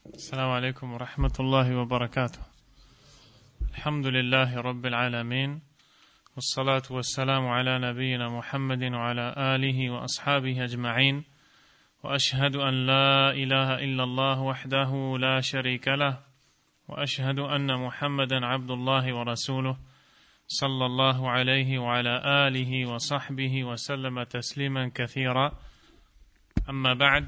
السلام عليكم ورحمة الله وبركاته. الحمد لله رب العالمين والصلاة والسلام على نبينا محمد وعلى آله وأصحابه أجمعين وأشهد أن لا إله إلا الله وحده لا شريك له وأشهد أن محمدا عبد الله ورسوله صلى الله عليه وعلى آله وصحبه وسلم تسليما كثيرا. أما بعد.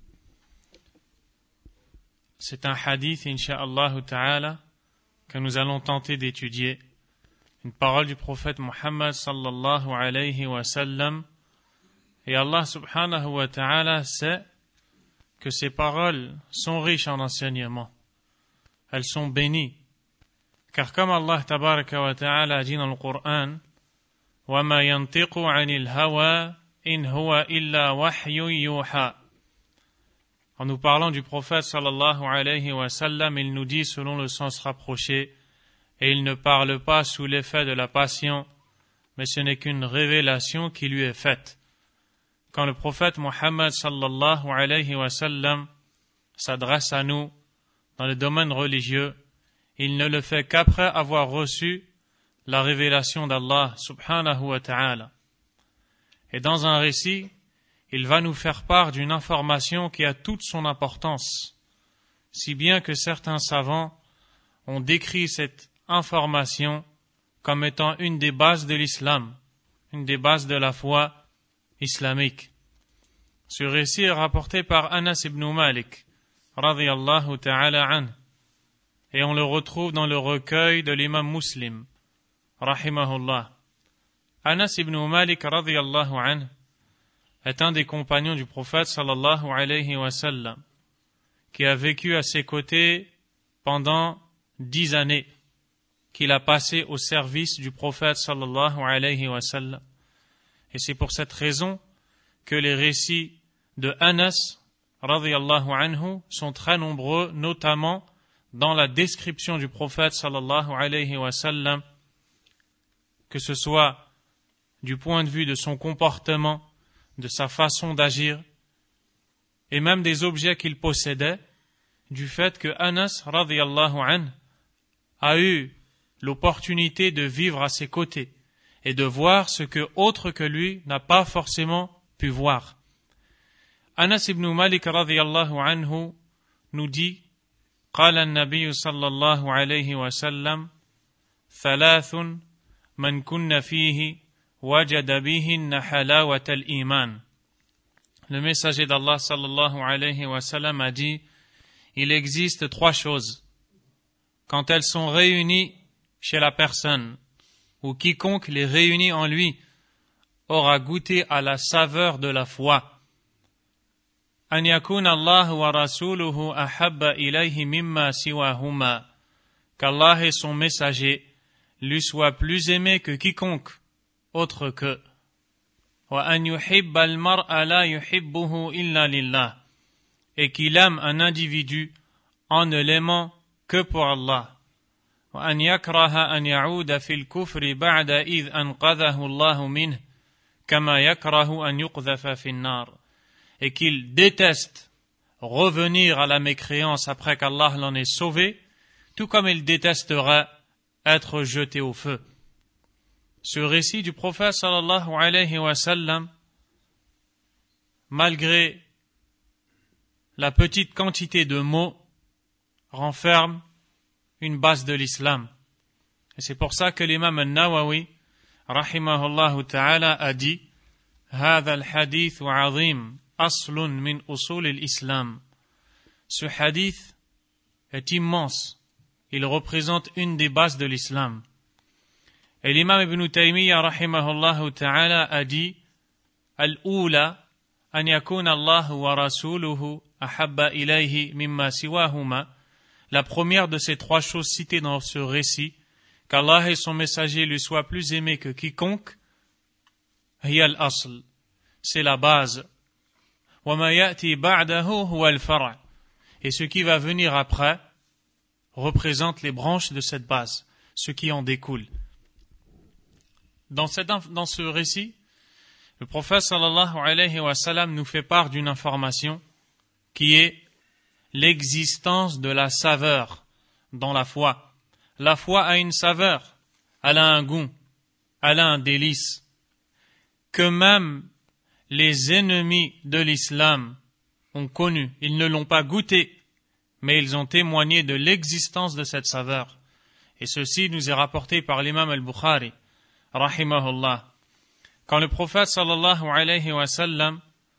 C'est un hadith, incha'Allah ta'ala, que nous allons tenter d'étudier. Une parole du prophète Muhammad sallallahu alayhi wa sallam. Et Allah subhanahu wa ta'ala sait que ces paroles sont riches en enseignements. Elles sont bénies. Car comme Allah tabaraka wa ta'ala dit dans le Coran, وَمَا يَنْطِقُ عَنِ الْهَوَى إِنْ هُوَ إِلَّا وَحْيٌ يُوحَى. En nous parlant du prophète sallallahu alayhi wa sallam, il nous dit selon le sens rapproché, et il ne parle pas sous l'effet de la passion, mais ce n'est qu'une révélation qui lui est faite. Quand le prophète Muhammad sallallahu alayhi wa sallam s'adresse à nous dans le domaine religieux, il ne le fait qu'après avoir reçu la révélation d'Allah subhanahu wa ta'ala. Et dans un récit, il va nous faire part d'une information qui a toute son importance, si bien que certains savants ont décrit cette information comme étant une des bases de l'islam, une des bases de la foi islamique. Ce récit est rapporté par Anas ibn Malik, radiyallahu ta'ala anhu, et on le retrouve dans le recueil de l'imam Muslim, rahimahullah. Anas ibn Malik, radiyallahu anhu, est un des compagnons du prophète sallallahu alayhi wa sallam, qui a vécu à ses côtés pendant 10 années, qu'il a passé au service du prophète sallallahu alayhi wa sallam. Et c'est pour cette raison que les récits de Anas radiyallahu anhu sont très nombreux, notamment dans la description du prophète sallallahu alayhi wa sallam, que ce soit du point de vue de son comportement, de sa façon d'agir, et même des objets qu'il possédait, du fait que Anas radiyallahu anhu a eu l'opportunité de vivre à ses côtés et de voir ce que autre que lui n'a pas forcément pu voir. Anas ibn Malik radiyallahu anhu nous dit: قال النبي صلى الله عليه وسلم ثلاث من كن فيه وجد بهن حلاوة الإيمان. Le messager d'Allah sallallahu alayhi wa sallam a dit: il existe 3 choses. Quand elles sont réunies chez la personne, ou quiconque les réunit en lui, aura goûté à la saveur de la foi. أن يكون الله ورسوله أحب إليه مما سواهما. Qu'Allah et son messager lui soient plus aimés que quiconque autre que. وأن يحب المرء لا يحبه إلا لله. Et qu'il aime un individu en ne l'aimant que pour Allah. وأن يكره أن يعود في الكفر بعد إذ أنقذه الله منه كما يكره أن يقذف في النار. Et qu'il déteste revenir à la mécréance après qu'Allah l'en ait sauvé, tout comme il détesterait être jeté au feu. Ce récit du prophète sallallahu alayhi wa sallam, malgré la petite quantité de mots, renferme une base de l'islam. Et c'est pour ça que l'imam al-Nawawi, rahimahullah ta'ala, a dit: هذا الحديث عظيم أصل من أصول الإسلام. Ce hadith est immense. Il représente une des bases de l'islam. Et l'imam Ibn Taymiyyah rahimahullah ta'ala a dit: Al-Oula an yakuna Allah wa rasuluhu ahabba ilayhi mimma siwahuma. La première de ces 3 choses citées dans ce récit, qu'Allah et son messager lui soient plus aimés que quiconque, hiya al-asl, c'est la base. Wa ma ya'ti ba'dahu huwa al-far'. Et ce qui va venir après représente les branches de cette base, ce qui en découle. Dans ce récit, le prophète sallallahu alayhi wa sallam nous fait part d'une information qui est l'existence de la saveur dans la foi. La foi a une saveur, elle a un goût, elle a un délice, que même les ennemis de l'islam ont connu. Ils ne l'ont pas goûté, mais ils ont témoigné de l'existence de cette saveur. Et ceci nous est rapporté par l'imam al-Bukhari, rahimahullah. Quand le prophète sallallahu alayhi wa sallam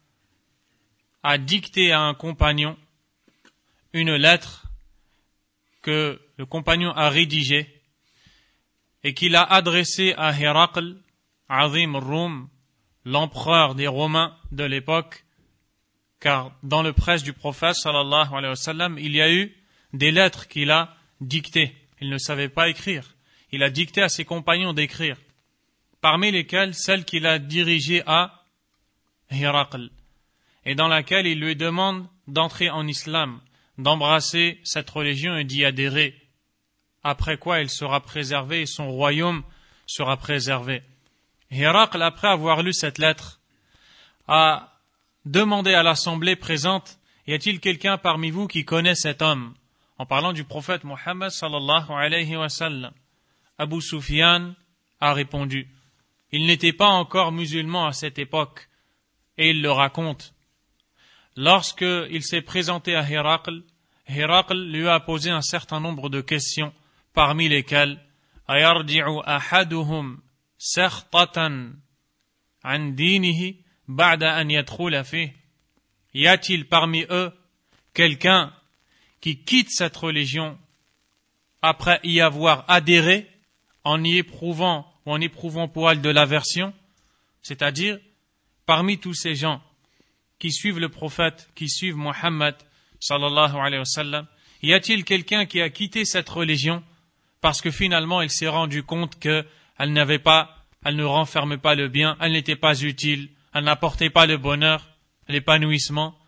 a dicté à un compagnon une lettre que le compagnon a rédigée et qu'il a adressée à Héraql, Azim al-Rum, l'empereur des Romains de l'époque, car dans le presse du prophète sallallahu alayhi wa sallam, il y a eu des lettres qu'il a dictées. Il ne savait pas écrire. Il a dicté à ses compagnons d'écrire, parmi lesquelles celle qu'il a dirigée à Héraql, et dans laquelle il lui demande d'entrer en islam, d'embrasser cette religion et d'y adhérer, après quoi il sera préservé et son royaume sera préservé. Héraql, après avoir lu cette lettre, a demandé à l'assemblée présente, y a-t-il quelqu'un parmi vous qui connaît cet homme? En parlant du prophète Mohammed sallallahu alayhi wa sallam. Abu Sufyan a répondu. Il n'était pas encore musulman à cette époque, et il le raconte. Lorsqu'il s'est présenté à Héraql, Héraql lui a posé un certain nombre de questions, parmi lesquelles ayarji'u ahaduhum sakhtatan an dinihi ba'da an yadkhula fihi. Y a-t-il parmi eux quelqu'un qui quitte cette religion après y avoir adhéré en y éprouvant ou en éprouvant pour elle de l'aversion? C'est-à-dire, parmi tous ces gens qui suivent le prophète, qui suivent Muhammad sallallahu alayhi wa sallam, y a-t-il quelqu'un qui a quitté cette religion parce que finalement il s'est rendu compte qu'elle elle ne renfermait pas le bien, elle n'était pas utile, elle n'apportait pas le bonheur, l'épanouissement?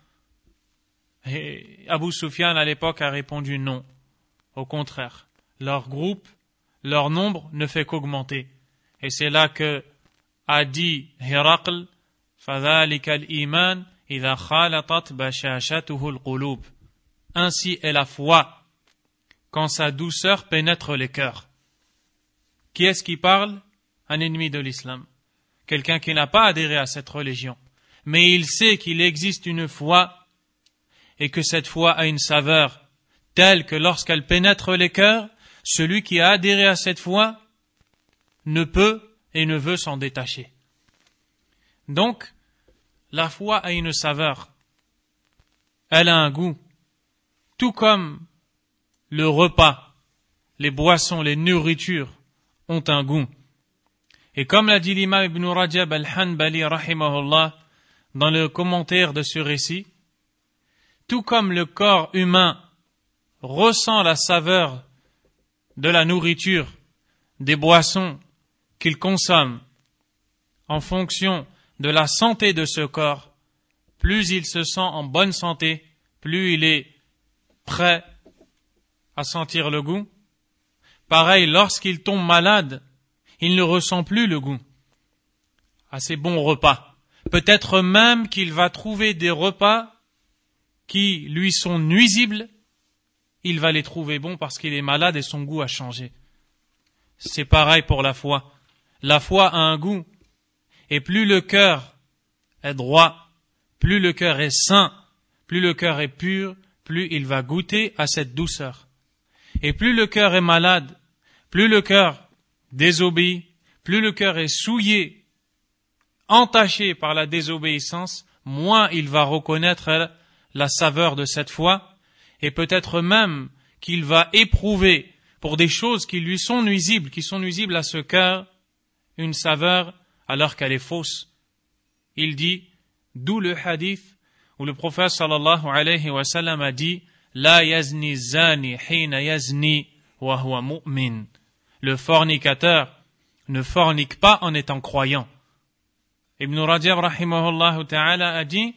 Et Abu Sufyan à l'époque a répondu non. Au contraire, leur groupe, leur nombre ne fait qu'augmenter. Et c'est là que a dit Héraql, فَذَلِكَ الْإِيمَانِ إِذَا خَالَطَتْ بَشَاشَتُهُ الْقُلُوبِ. Ainsi est la foi quand sa douceur pénètre les cœurs. Qui est-ce qui parle? Un ennemi de l'islam. Quelqu'un qui n'a pas adhéré à cette religion. Mais il sait qu'il existe une foi et que cette foi a une saveur telle que lorsqu'elle pénètre les cœurs, celui qui a adhéré à cette foi ne peut et ne veut s'en détacher. Donc, la foi a une saveur. Elle a un goût. Tout comme le repas, les boissons, les nourritures ont un goût. Et comme l'a dit l'imam Ibn Rajab al-Hanbali rahimahullah dans le commentaire de ce récit, tout comme le corps humain ressent la saveur de la nourriture, des boissons qu'il consomme en fonction de la santé de ce corps, plus il se sent en bonne santé, plus il est prêt à sentir le goût. Pareil, lorsqu'il tombe malade, il ne ressent plus le goût à ces bons repas. Peut-être même qu'il va trouver des repas qui lui sont nuisibles, il va les trouver bons parce qu'il est malade et son goût a changé. C'est pareil pour la foi. La foi a un goût. Et plus le cœur est droit, plus le cœur est sain, plus le cœur est pur, plus il va goûter à cette douceur. Et plus le cœur est malade, plus le cœur désobéit, plus le cœur est souillé, entaché par la désobéissance, moins il va reconnaître la saveur de cette foi, et peut-être même qu'il va éprouver pour des choses qui lui sont nuisibles, qui sont nuisibles à ce cœur, une saveur alors qu'elle est fausse. Il dit, d'où le hadith où le prophète sallallahu alayhi wa sallam a dit, La yazni zani hina yazni wa huwa mu'min. Le fornicateur ne fornique pas en étant croyant. Ibn Rajab rahimahullah ta'ala a dit,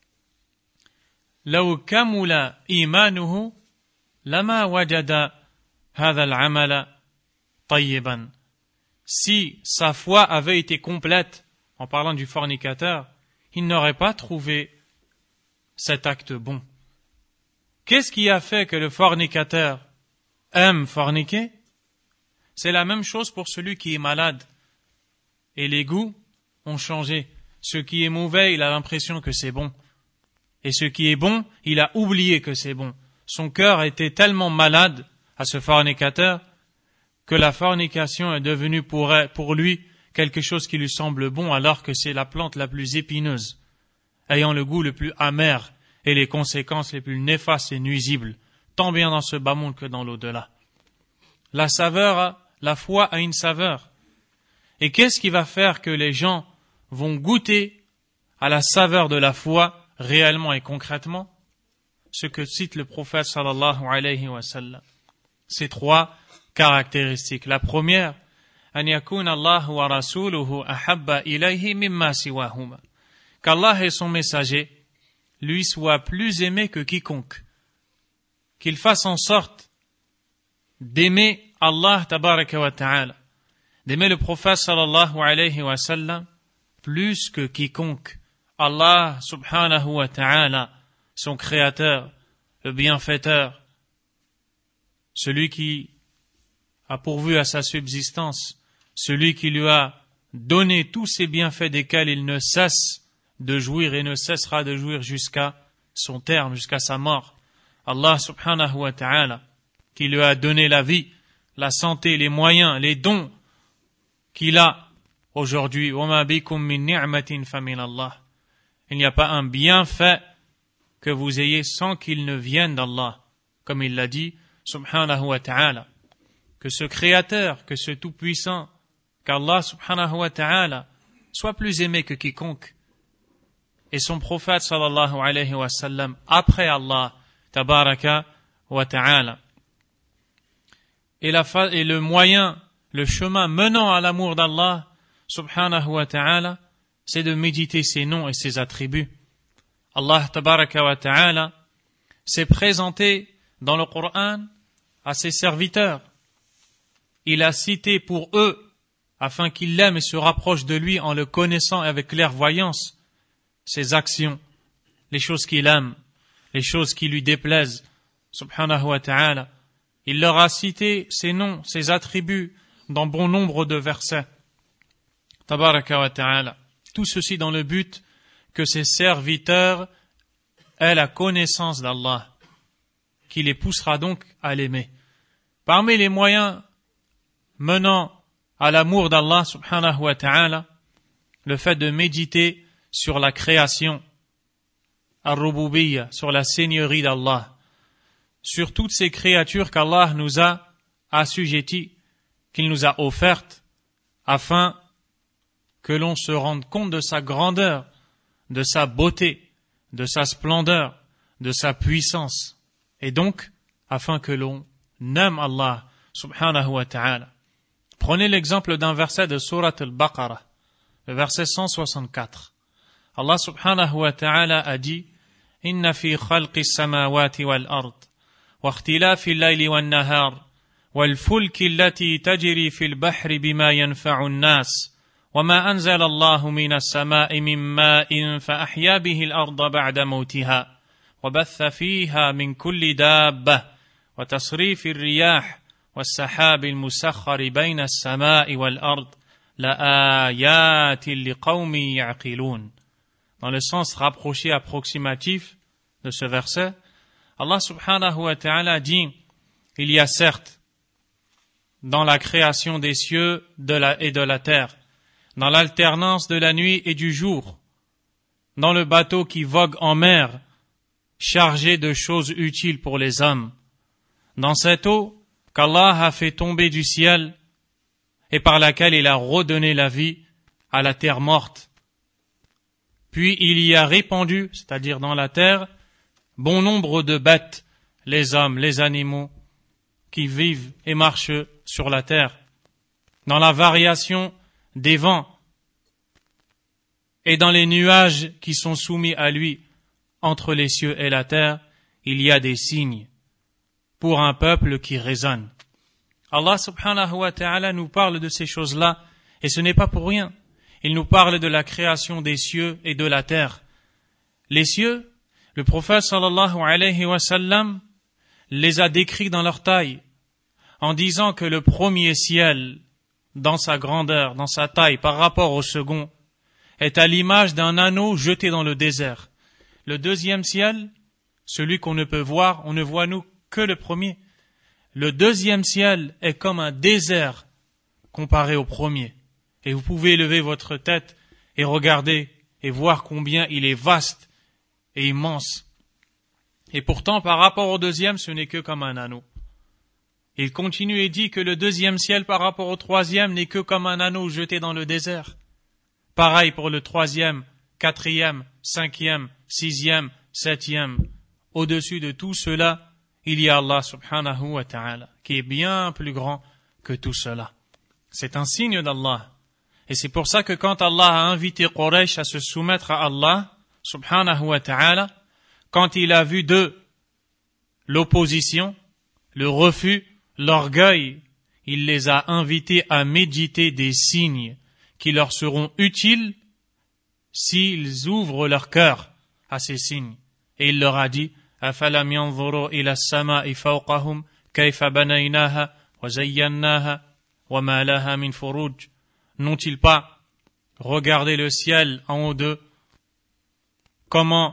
لو كمل إيمانه لما وجد هذا العمل طيبا. Si sa foi avait été complète, en parlant du fornicateur, il n'aurait pas trouvé cet acte bon. Qu'est-ce qui a fait que le fornicateur aime forniquer? C'est la même chose pour celui qui est malade. Et les goûts ont changé. Ce qui est mauvais, il a l'impression que c'est bon. Et ce qui est bon, il a oublié que c'est bon. Son cœur était tellement malade à ce fornicateur que la fornication est devenue pour lui quelque chose qui lui semble bon alors que c'est la plante la plus épineuse, ayant le goût le plus amer et les conséquences les plus néfastes et nuisibles, tant bien dans ce bas monde que dans l'au-delà. La foi a une saveur. Et qu'est-ce qui va faire que les gens vont goûter à la saveur de la foi réellement et concrètement? Ce que cite le prophète sallallahu alayhi wa sallam. Ces 3 caractéristiques. La première, an yakuna Allah wa rasuluhu ahabba ilayhi mimma siwahuma. Qu'Allah et son messager lui soient plus aimés que quiconque. Qu'il fasse en sorte d'aimer Allah tabaraka wa ta'ala, d'aimer le prophète sallallahu alayhi wa sallam plus que quiconque. Allah subhanahu wa ta'ala, son créateur, le bienfaiteur, celui qui a pourvu à sa subsistance, celui qui lui a donné tous ces bienfaits desquels il ne cesse de jouir et ne cessera de jouir jusqu'à son terme, jusqu'à sa mort. Allah subhanahu wa ta'ala, qui lui a donné la vie, la santé, les moyens, les dons qu'il a aujourd'hui. وَمَا بِكُم مِّن نِعْمَةٍ فَمِنَ اللَّهِ. Il n'y a pas un bienfait que vous ayez sans qu'il ne vienne d'Allah. Comme il l'a dit, subhanahu wa ta'ala, que ce créateur, que ce tout-puissant, qu'Allah subhanahu wa ta'ala soit plus aimé que quiconque. Et son prophète sallallahu alayhi wa sallam après Allah tabaraka wa ta'ala. Et le moyen, le chemin menant à l'amour d'Allah subhanahu wa ta'ala, c'est de méditer ses noms et ses attributs. Allah tabaraka wa ta'ala s'est présenté dans le Coran à ses serviteurs. Il a cité pour eux, afin qu'ils l'aiment et se rapprochent de lui en le connaissant avec clairvoyance, ses actions, les choses qu'il aime, les choses qui lui déplaisent, subhanahu wa ta'ala. Il leur a cité ses noms, ses attributs dans bon nombre de versets. Tabaraka wa ta'ala. Tout ceci dans le but que ses serviteurs aient la connaissance d'Allah, qui les poussera donc à l'aimer. Parmi les moyens menant à l'amour d'Allah subhanahu wa ta'ala, le fait de méditer sur la création, ar-rububiyya, sur la seigneurie d'Allah, sur toutes ces créatures qu'Allah nous a assujetties, qu'il nous a offertes, afin que l'on se rende compte de sa grandeur, de sa beauté, de sa splendeur, de sa puissance, et donc afin que l'on aime Allah subhanahu wa ta'ala. Prenez l'exemple d'un verset de Surat al-Baqarah, le verset 164. Allah subhanahu wa ta'ala a dit: Inna fi khalqi samawati wal ard wa ikhtilafi al-layli wan nahar wal fulki allati tajri fil bahri bima yanfa'u an-nas wa ma anzala Allahu minas sama'i min ma'in fa ahya bihi al-ardha ba'da mawtiha wa batha fiha min kulli dabbah wa tasrifi ar-riyah was-sahabi al-musakhkhari bayna as-sama'i wal ard la ayatin liqaumin ya'qilun. Dans le sens rapproché approximatif de ce verset, Allah subhanahu wa ta'ala dit: il y a certes dans la création des cieux et de la terre, dans l'alternance de la nuit et du jour, dans le bateau qui vogue en mer, chargé de choses utiles pour les hommes, dans cette eau qu'Allah a fait tomber du ciel et par laquelle il a redonné la vie à la terre morte. Puis il y a répandu, c'est-à-dire dans la terre, bon nombre de bêtes, les hommes, les animaux, qui vivent et marchent sur la terre. Dans la variation des vents et dans les nuages qui sont soumis à lui entre les cieux et la terre, il y a des signes pour un peuple qui raisonne. Allah subhanahu wa ta'ala nous parle de ces choses-là, et ce n'est pas pour rien. Il nous parle de la création des cieux et de la terre. Les cieux, Le prophète sallallahu alayhi wa sallam les a décrits dans leur taille, en disant que le premier ciel, dans sa grandeur, dans sa taille, par rapport au second, est à l'image d'un anneau jeté dans le désert. Le deuxième ciel, celui qu'on ne peut voir, on ne voit nous que le premier. Le deuxième ciel est comme un désert comparé au premier. Et vous pouvez lever votre tête et regarder et voir combien il est vaste et immense. Et pourtant, par rapport au deuxième, ce n'est que comme un anneau. Il continue et dit que le deuxième ciel par rapport au troisième n'est que comme un anneau jeté dans le désert. Pareil pour le troisième, quatrième, cinquième, sixième, septième. Au-dessus de tout cela, il y a Allah subhanahu wa ta'ala, qui est bien plus grand que tout cela. C'est un signe d'Allah. Et c'est pour ça que quand Allah a invité Quraysh à se soumettre à Allah subhanahu wa ta'ala, quand il a vu d'eux l'opposition, le refus, l'orgueil, il les a invités à méditer des signes qui leur seront utiles s'ils ouvrent leur cœur à ces signes. Et il leur a dit, أَفَلَمْ يَنْظُرُوا إِلَى السَّمَاءِ فَوْقَهُمْ كَيْفَ بَنَيْنَاهَا وَزَيَّنَّاهَا وَمَا لَهَا مِنْ فُرُوجٍ. N'ont-ils pas regardé le ciel en haut d'eux, comment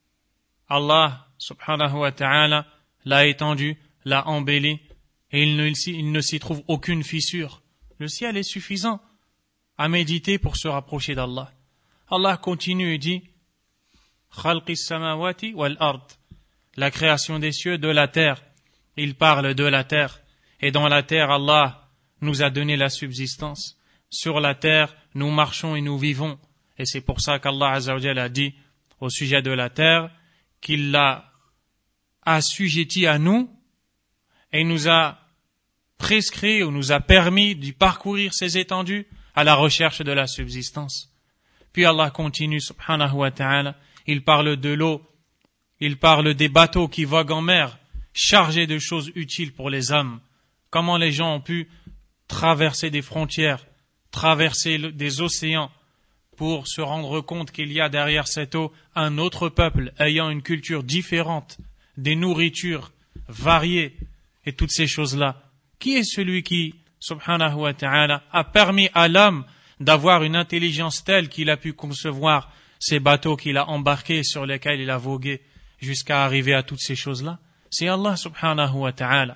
Allah subhanahu wa ta'ala l'a étendu, l'a embelli, et il ne s'y trouve aucune fissure. Le ciel est suffisant à méditer pour se rapprocher d'Allah. Allah continue et dit, Khalqis samawati wal ard, la création des cieux, de la terre. Il parle de la terre. Et dans la terre, Allah nous a donné la subsistance. Sur la terre, nous marchons et nous vivons. Et c'est pour ça qu'Allah Azza wa Jalla a dit au sujet de la terre qu'il l'a assujetti à nous et nous a prescrit ou nous a permis d'y parcourir ces étendues à la recherche de la subsistance. Puis Allah continue, subhanahu wa ta'ala, il parle de l'eau, il parle des bateaux qui voguent en mer, chargés de choses utiles pour les hommes. Comment les gens ont pu traverser des frontières, traverser des océans pour se rendre compte qu'il y a derrière cette eau un autre peuple ayant une culture différente, des nourritures variées et toutes ces choses-là. Qui est celui qui, subhanahu wa ta'ala, a permis à l'homme d'avoir une intelligence telle qu'il a pu concevoir ces bateaux qu'il a embarqués, sur lesquels il a vogué, jusqu'à arriver à toutes ces choses-là? C'est Allah subhanahu wa ta'ala.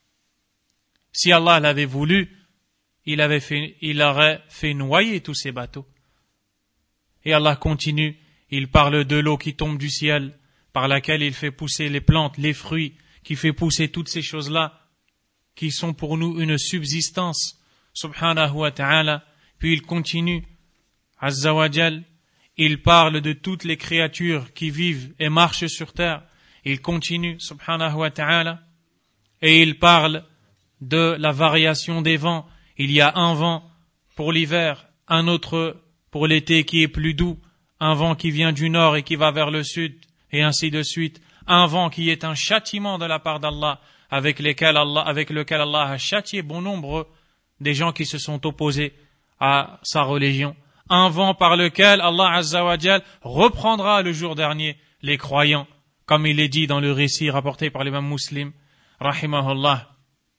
Si Allah l'avait voulu, il aurait fait noyer tous ces bateaux. Et Allah continue, il parle de l'eau qui tombe du ciel, par laquelle il fait pousser les plantes, les fruits, qui fait pousser toutes ces choses-là, qui sont pour nous une subsistance, subhanahu wa ta'ala. Puis il continue, Azza wa Jal, il parle de toutes les créatures qui vivent et marchent sur terre. Il continue, subhanahu wa ta'ala, et il parle de la variation des vents. Il y a un vent pour l'hiver, un autre pour l'été qui est plus doux, un vent qui vient du nord et qui va vers le sud, et ainsi de suite. Un vent qui est un châtiment de la part d'Allah, avec lequel Allah a châtié bon nombre des gens qui se sont opposés à sa religion. Un vent par lequel Allah Azza wa Jal reprendra le jour dernier les croyants, comme il est dit dans le récit rapporté par l'imam Muslim, rahimahullah.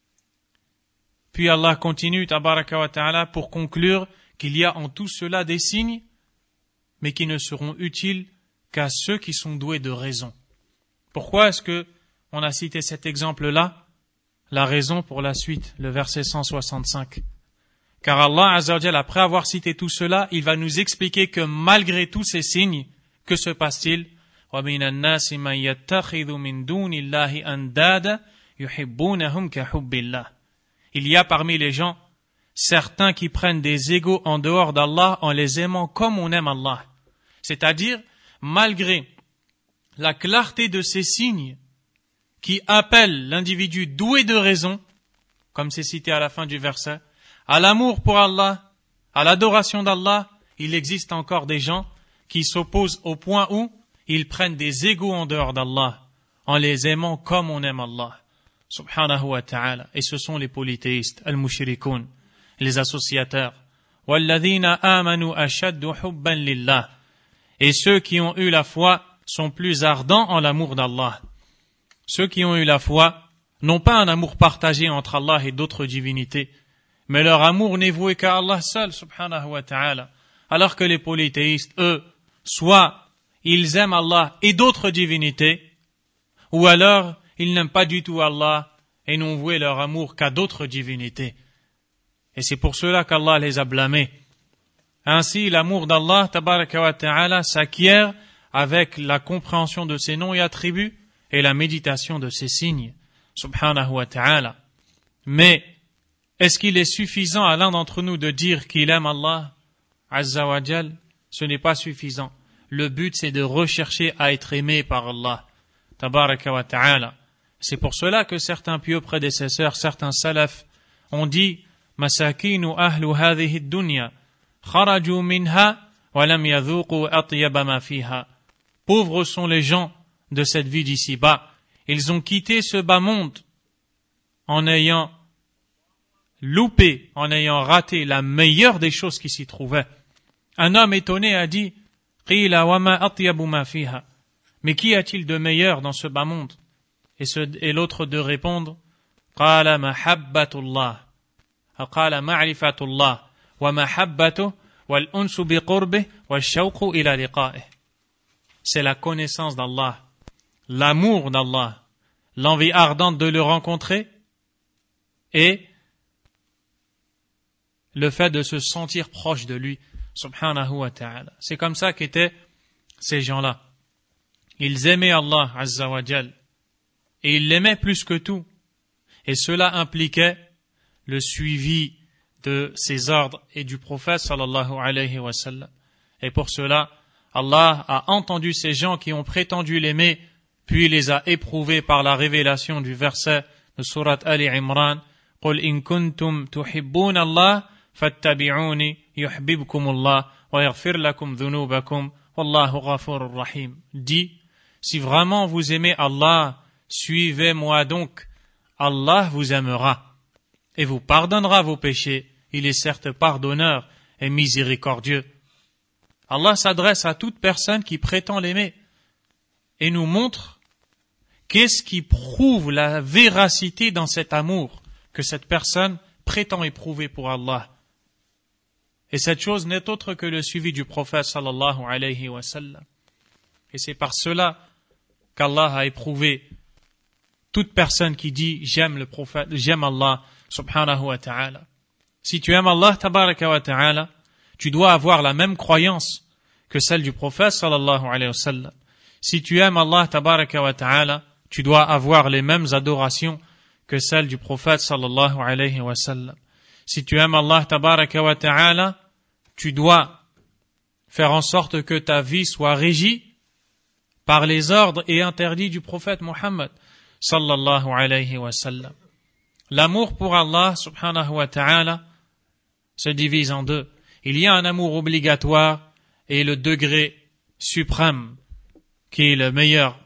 Puis Allah continue, tabaraka wa ta'ala, pour conclure qu'il y a en tout cela des signes, mais qui ne seront utiles qu'à ceux qui sont doués de raison. Pourquoi est-ce que on a cité cet exemple-là? La raison pour la suite, le verset 165. Car Allah Azza wa Jal, après avoir cité tout cela, il va nous expliquer que malgré tous ces signes, que se passe-t-il? وَمِنَ النَّاسِ مَن يَتَّخِذُ مِن دُونِ اللَّهِ أَنْدَادًا يُحِبُّونَهُمْ كَحُبِّ اللَّهِ. Il y a parmi les gens certains qui prennent des égaux en dehors d'Allah en les aimant comme on aime Allah. C'est-à-dire, malgré la clarté de ces signes qui appellent l'individu doué de raison, comme c'est cité à la fin du verset, à l'amour pour Allah, à l'adoration d'Allah, il existe encore des gens qui s'opposent au point où ils prennent des égaux en dehors d'Allah, en les aimant comme on aime Allah, subhanahu wa ta'ala. Et ce sont les polythéistes, al-mushrikoun, les associateurs. وَالَّذِينَ آمَنُوا أَشَدُّ حُبًّا لِلَّهِ. Et ceux qui ont eu la foi sont plus ardents en l'amour d'Allah. Ceux qui ont eu la foi n'ont pas un amour partagé entre Allah et d'autres divinités, mais leur amour n'est voué qu'à Allah seul, subhanahu wa ta'ala. Alors que les polythéistes, eux, soit ils aiment Allah et d'autres divinités, ou alors ils n'aiment pas du tout Allah et n'ont voué leur amour qu'à d'autres divinités. Et c'est pour cela qu'Allah les a blâmés. Ainsi, l'amour d'Allah, tabaraka wa ta'ala, s'acquiert avec la compréhension de ses noms et attributs et la méditation de ses signes, subhanahu wa ta'ala. Mais, est-ce qu'il est suffisant à l'un d'entre nous de dire qu'il aime Allah, azza wa jal? Ce n'est pas suffisant. Le but, c'est de rechercher à être aimé par Allah, tabaraka wa ta'ala. C'est pour cela que certains pieux prédécesseurs, certains salafs, ont dit « Masakinu ahlu hadhihi dunya, kharaju minha, wa lam yadhuqu atyaba ma fiha » Pauvres sont les gens de cette vie d'ici-bas. Ils ont quitté ce bas monde en ayant loupé, en ayant raté la meilleure des choses qui s'y trouvaient. Un homme étonné a dit « Qila wa ma atyabu ma fiha » Mais qu'y a-t-il de meilleur dans ce bas monde? Et l'autre de répondre « Qala mahabbatullah » Qala ma'rifatullah wa mahabbatuh wal unsu bi qurbih wa shawqu ila liqa'ih. C'est la connaissance d'Allah, l'amour d'Allah, l'envie ardente de le rencontrer et le fait de se sentir proche de lui, subhanahu wa ta'ala. C'est comme ça qu'étaient ces gens-là. Ils aimaient Allah, azza wa jal, et ils l'aimaient plus que tout. Et cela impliquait le suivi de ses ordres et du prophète, sallallahu alayhi wa sallam. Et pour cela, Allah a entendu ces gens qui ont prétendu l'aimer, puis les a éprouvés par la révélation du verset de sourate Ali Imran « Qul in kuntum tuhibbuna Allah, fattabi'uni yuhbibkumullah wa yaghfir lakum dhunubakum, wallahu ghafurur rahim » Dis, si vraiment vous aimez Allah, suivez-moi donc, Allah vous aimera et vous pardonnera vos péchés, il est certes pardonneur et miséricordieux. Allah s'adresse à toute personne qui prétend l'aimer et nous montre qu'est-ce qui prouve la véracité dans cet amour que cette personne prétend éprouver pour Allah. Et cette chose n'est autre que le suivi du prophète sallallahu alayhi wa sallam. Et c'est par cela qu'Allah a éprouvé toute personne qui dit j'aime le prophète, j'aime Allah subhanahu wa ta'ala. Si tu aimes Allah tabaraka wa ta'ala, tu dois avoir la même croyance que celle du prophète sallallahu alayhi wa sallam. Si tu aimes Allah tabaraka wa ta'ala, tu dois avoir les mêmes adorations que celles du prophète sallallahu alayhi wa sallam. Si tu aimes Allah tabaraka wa ta'ala, tu dois faire en sorte que ta vie soit régie par les ordres et interdits du prophète Muhammad sallallahu alayhi wa sallam. L'amour pour Allah subhanahu wa ta'ala se divise en deux. Il y a un amour obligatoire et le degré suprême qui est le meilleur.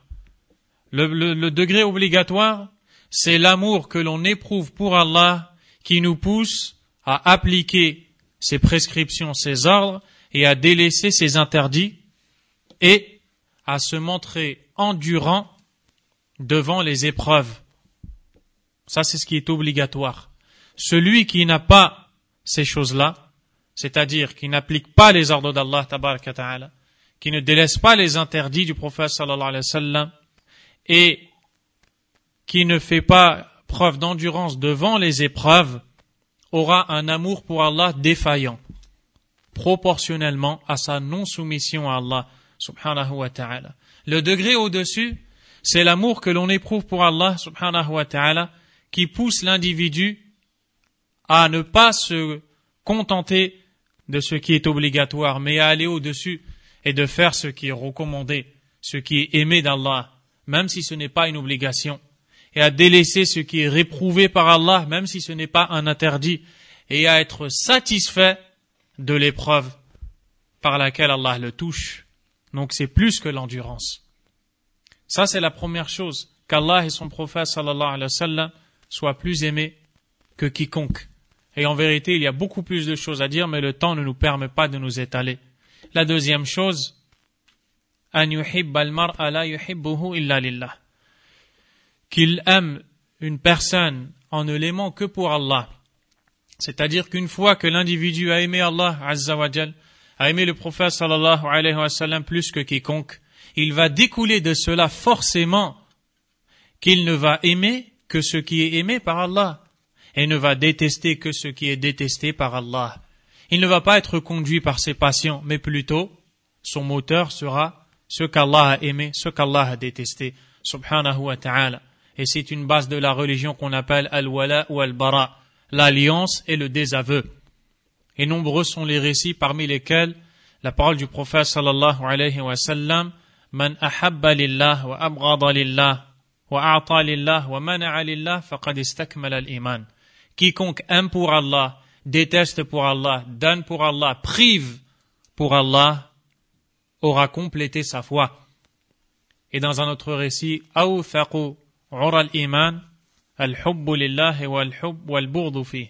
Le degré obligatoire, c'est l'amour que l'on éprouve pour Allah qui nous pousse à appliquer ses prescriptions, ses ordres et à délaisser ses interdits et à se montrer endurant devant les épreuves. Ça, c'est ce qui est obligatoire. Celui qui n'a pas ces choses-là, c'est-à-dire qui n'applique pas les ordres d'Allah tabaraka ta'ala, qui ne délaisse pas les interdits du prophète sallallahu alayhi wa sallam et qui ne fait pas preuve d'endurance devant les épreuves, aura un amour pour Allah défaillant, proportionnellement à sa non-soumission à Allah subhanahu wa ta'ala. Le degré au-dessus, c'est l'amour que l'on éprouve pour Allah subhanahu wa ta'ala qui pousse l'individu à ne pas se contenter de ce qui est obligatoire, mais à aller au-dessus et de faire ce qui est recommandé, ce qui est aimé d'Allah, même si ce n'est pas une obligation, et à délaisser ce qui est réprouvé par Allah, même si ce n'est pas un interdit, et à être satisfait de l'épreuve par laquelle Allah le touche. Donc c'est plus que l'endurance. Ça, c'est la première chose, qu'Allah et son prophète sallallahu alayhi wa sallam soient plus aimés que quiconque. Et en vérité, il y a beaucoup plus de choses à dire, mais le temps ne nous permet pas de nous étaler. La deuxième chose, أن يحب المرء لا يحبه إلا لله. Qu'il aime une personne en ne l'aimant que pour Allah. C'est-à-dire qu'une fois que l'individu a aimé Allah Azza wa Jal, a aimé le prophète sallallahu alayhi wa sallam plus que quiconque, il va découler de cela forcément qu'il ne va aimer que ce qui est aimé par Allah et ne va détester que ce qui est détesté par Allah. Il ne va pas être conduit par ses passions, mais plutôt son moteur sera ce qu'Allah a aimé, ce qu'Allah a détesté, subhanahu wa ta'ala. Et c'est une base de la religion qu'on appelle al-wala ou al-bara, l'alliance et le désaveu. Et nombreux sont les récits parmi lesquels la parole du prophète sallallahu alayhi wa sallam, man ahabba lillah wa abghada lillah wa a'ta lillah wa mana'a lillah faqad istakmala al-iman. Quiconque aime pour Allah, déteste pour Allah, donne pour Allah, prive pour Allah, aura complété sa foi. Et dans un autre récit, awthaqu ura al-iman al-hubbu lillah wal-hubb wal-bughdu fi.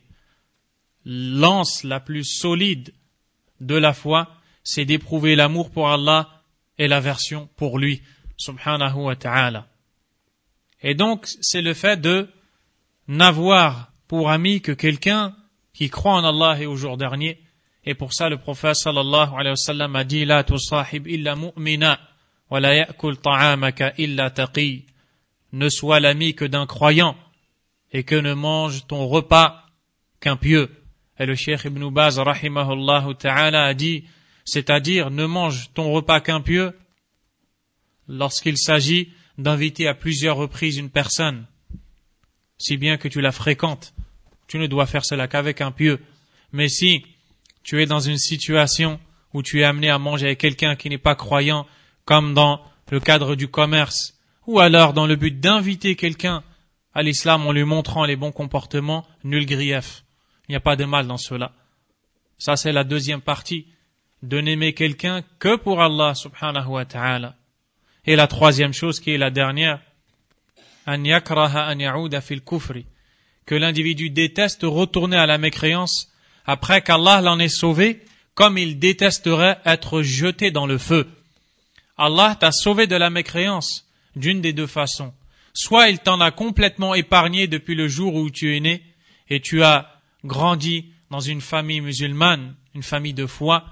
L'anse la plus solide de la foi, c'est d'éprouver l'amour pour Allah et l'aversion pour lui, subhanahu wa ta'ala. Et donc, c'est le fait de n'avoir pour ami que quelqu'un qui croit en Allah et au jour dernier. Et pour ça, le prophète sallallahu alayhi wa sallam a dit, la tusahib illa mu'mina wa la ya'kul ta'amaka illa taqi. Ne sois l'ami que d'un croyant et que ne mange ton repas qu'un pieux. Et le cheikh Ibn Baz rahimahullah ta'ala a dit, c'est-à-dire ne mange ton repas qu'un pieux lorsqu'il s'agit d'inviter à plusieurs reprises une personne, si bien que tu la fréquentes. Tu ne dois faire cela qu'avec un pieux. Mais si tu es dans une situation où tu es amené à manger avec quelqu'un qui n'est pas croyant, comme dans le cadre du commerce, ou alors dans le but d'inviter quelqu'un à l'islam en lui montrant les bons comportements, nul grief. Il n'y a pas de mal dans cela. Ça, c'est la deuxième partie, de n'aimer quelqu'un que pour Allah subhanahu wa ta'ala. Et la troisième chose, qui est la dernière, an yakraha an ya'uda fil kufri, que l'individu déteste retourner à la mécréance après qu'Allah l'en ait sauvé, comme il détesterait être jeté dans le feu. Allah t'a sauvé de la mécréance d'une des deux façons. Soit il t'en a complètement épargné depuis le jour où tu es né et tu as grandi dans une famille musulmane, une famille de foi,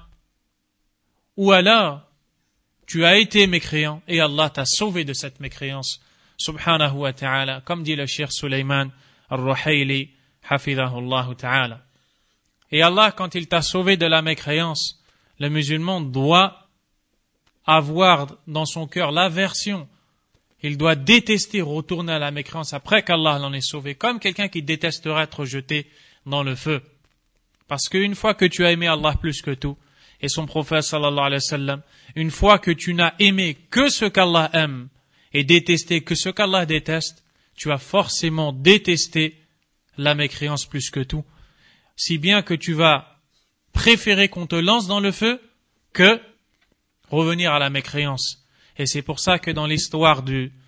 ou alors tu as été mécréant et Allah t'a sauvé de cette mécréance, subhanahu wa ta'ala, comme dit le cheikh Sulaiman al-Ruhayli, hafidhahullah ta'ala. Et Allah, quand il t'a sauvé de la mécréance, le musulman doit avoir dans son cœur l'aversion. Il doit détester retourner à la mécréance après qu'Allah l'en ait sauvé, comme quelqu'un qui détesterait être jeté dans le feu. Parce qu'une fois que tu as aimé Allah plus que tout, et son prophète sallallahu alayhi wa sallam, une fois que tu n'as aimé que ce qu'Allah aime et détesté que ce qu'Allah déteste, tu vas forcément détester la mécréance plus que tout. Si bien que tu vas préférer qu'on te lance dans le feu que revenir à la mécréance. Et c'est pour ça que dans l'histoire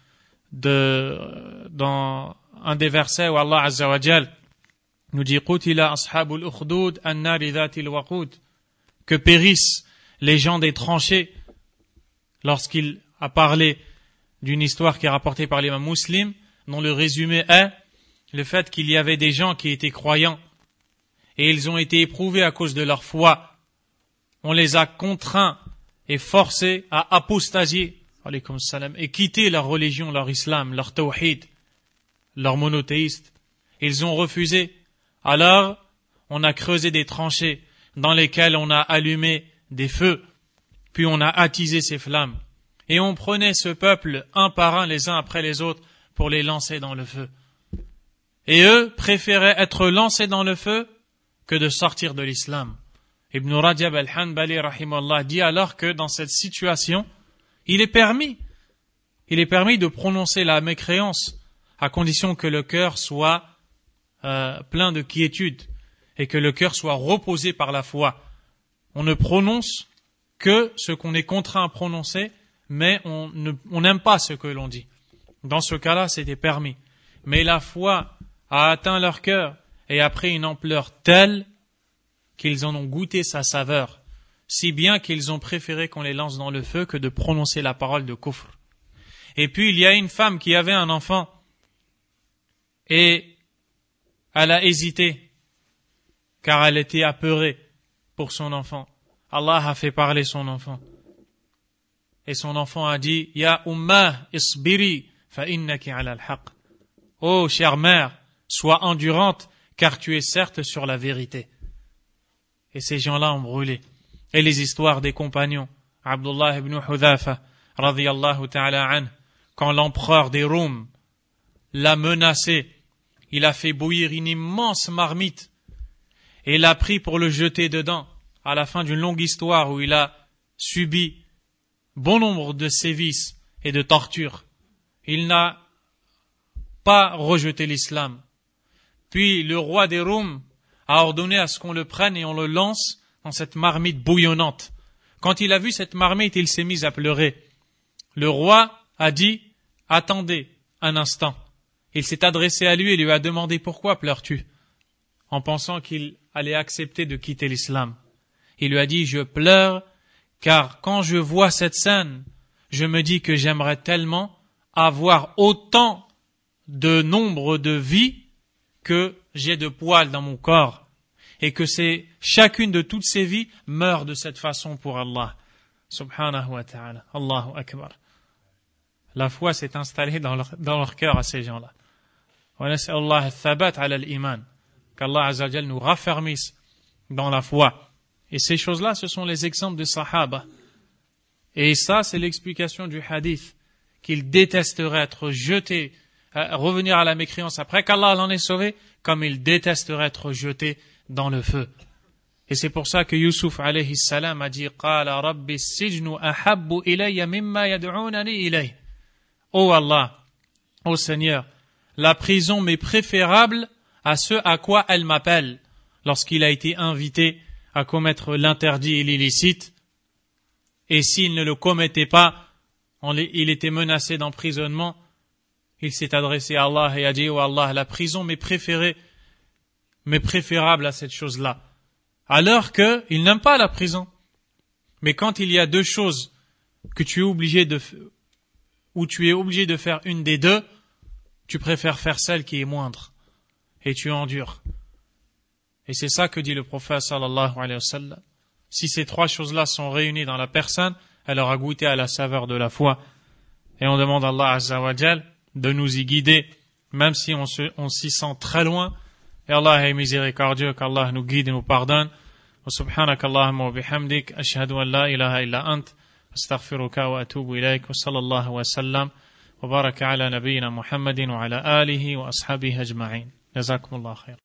dans un des versets où Allah Azza wa Jal nous dit Qutila ashabul ukhdud an-nari dhatil waqud, que périssent les gens des tranchées, lorsqu'il a parlé d'une histoire qui est rapportée par l'imam Muslim, dont le résumé est le fait qu'il y avait des gens qui étaient croyants et ils ont été éprouvés à cause de leur foi. On les a contraints et forcés à apostasier et quitter leur religion, leur islam, leur tawhid, leur monothéiste. Ils ont refusé. Alors, on a creusé des tranchées dans lesquelles on a allumé des feux, puis on a attisé ces flammes. Et on prenait ce peuple un par un, les uns après les autres, pour les lancer dans le feu. Et eux préféraient être lancés dans le feu que de sortir de l'islam. Ibn Rajab al-Hanbali rahimallah dit alors que dans cette situation, il est permis de prononcer la mécréance à condition que le cœur soit plein de quiétude et que le cœur soit reposé par la foi. On ne prononce que ce qu'on est contraint à prononcer, mais on n'aime pas ce que l'on dit. Dans ce cas-là, c'était permis. Mais la foi a atteint leur cœur et a pris une ampleur telle qu'ils en ont goûté sa saveur. si bien qu'ils ont préféré qu'on les lance dans le feu que de prononcer la parole de kufr. Et puis il y a une femme qui avait un enfant et elle a hésité car elle était apeurée pour son enfant. Allah a fait parler son enfant. Et son enfant a dit, Ya ummah isbiri fa innaki ala al-haq. Oh chère mère, sois endurante car tu es certes sur la vérité. Et ces gens-là ont brûlé. Et les histoires des compagnons, Abdullah ibn Hudhafa, radiyallahu ta'ala anhu, quand l'empereur des Roms l'a menacé, il a fait bouillir une immense marmite et l'a pris pour le jeter dedans. À la fin d'une longue histoire où il a subi bon nombre de sévices et de tortures, il n'a pas rejeté l'islam. Puis le roi des Roms a ordonné à ce qu'on le prenne et on le lance dans cette marmite bouillonnante. Quand il a vu cette marmite, il s'est mis à pleurer. Le roi a dit, attendez un instant. Il s'est adressé à lui et lui a demandé, pourquoi pleures-tu? En pensant qu'il allait accepter de quitter l'islam. Il lui a dit, je pleure car quand je vois cette scène, je me dis que j'aimerais tellement avoir autant de nombre de vies que j'ai de poils dans mon corps et que chacune de toutes ces vies meurt de cette façon pour Allah. Subhanahu wa ta'ala. Allahu Akbar. La foi s'est installée dans leur cœur à ces gens-là. Wa nas'alullah al-thabat ala al-iman. Qu'Allah Azza wa Jal nous raffermisse dans la foi. Et ces choses-là, ce sont les exemples des Sahaba. Et ça, c'est l'explication du hadith, qu'ils détesteraient être jetés, revenir à la mécréance après qu'Allah l'en ait sauvé, comme ils détesteraient être jetés dans le feu. Et c'est pour ça que Yusuf alayhi salam a dit Qala rabbi sijnu ahabbu ilayya mimma yad'unani ilayh. Oh Allah, oh Seigneur, la prison m'est préférable à ce à quoi elle m'appelle. Lorsqu'il a été invité à commettre l'interdit et l'illicite, et s'il ne le commettait pas, il était menacé d'emprisonnement, il s'est adressé à Allah et a dit, oh Allah, la prison m'est préférable à cette chose-là. Alors qu'il n'aime pas la prison. Mais quand il y a deux choses que tu es obligé de faire une des deux, tu préfères faire celle qui est moindre. Et tu endures. Et c'est ça que dit le prophète sallallahu alayhi wa sallam. Si ces trois choses-là sont réunies dans la personne, elle aura goûté à la saveur de la foi. Et on demande à Allah Azza wa Jal de nous y guider, même si on s'y sent très loin. Et Allah est miséricordieux, qu'Allah nous guide et nous pardonne. Wa subhanaka Allahumma wa bihamdik, ashhadu an la ilaha illa ant, astaghfiruka wa atubu ilayk, wa sallallahu wa sallam, wa baraka ala nabiyyina Muhammadin wa ala alihi wa ashabihi ajma'in. Jazakumullah khair.